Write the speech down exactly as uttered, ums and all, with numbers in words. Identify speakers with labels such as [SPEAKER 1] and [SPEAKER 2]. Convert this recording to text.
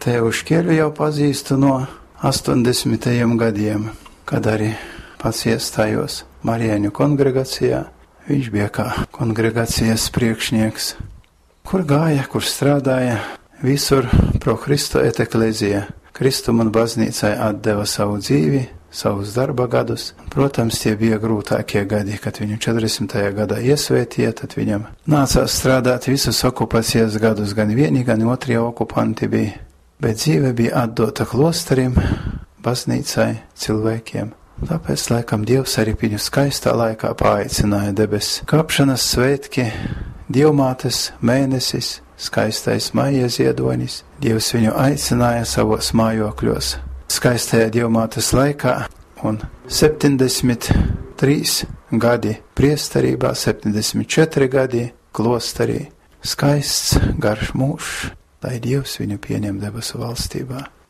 [SPEAKER 1] Tēvuškeļu jau pazīstu no astoņdesmitajiem gadiem, kad arī pats iestājos Marijāņu kongregācijā. Viņš bija kā kongregācijas priekšnieks, kur gāja, kur strādāja, visur pro Kristu et eklezija. Kristum un baznīcai atdeva savu dzīvi, savus darba gadus. Protams, tie bija grūtākie gadi, kad viņu četrdesmitajā gadā iesvētīja, tad viņam nācās strādāt visus okupācijas gadus, gan vieni, gan otrie okupanti bija. Bet dzīve bija atdota klosterim, baznīcai, cilvēkiem. Tāpēc, laikam, Dievs arī viņu skaistā laikā paaicināja debesis. Kāpšanas svētki, Dievmātes mēnesis, skaistais maija ziedonis. Dievs viņu aicināja savos mājokļos skaistajā Dievmātes laikā, un septiņdesmit trīs gadi priesterībā, septiņdesmit četri gadi klosterī. Skaists, garš mūžs, lai Dievs viņu pieņem debesu valstībā.